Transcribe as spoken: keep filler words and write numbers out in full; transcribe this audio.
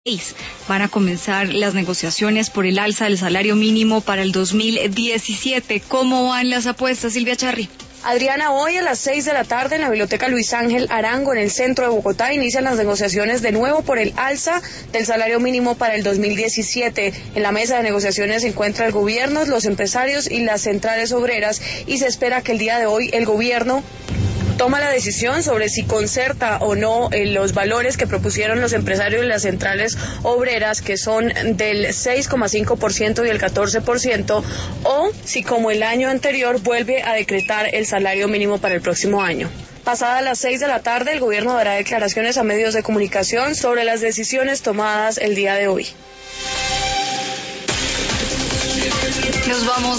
Van a comenzar las negociaciones por el alza del salario mínimo para el dos mil diecisiete. ¿Cómo van las apuestas, Silvia Charri? Adriana, hoy a las seis de la tarde en la Biblioteca Luis Ángel Arango, en el centro de Bogotá, inician las negociaciones de nuevo por el alza del salario mínimo para el dos mil diecisiete. En la mesa de negociaciones se encuentra el gobierno, los empresarios y las centrales obreras, y se espera que el día de hoy el gobierno toma la decisión sobre si concerta o no eh, los valores que propusieron los empresarios y las centrales obreras, que son del seis coma cinco por ciento y el catorce por ciento, o si, como el año anterior, vuelve a decretar el salario mínimo para el próximo año. Pasadas las seis de la tarde, el gobierno dará declaraciones a medios de comunicación sobre las decisiones tomadas el día de hoy. Nos vamos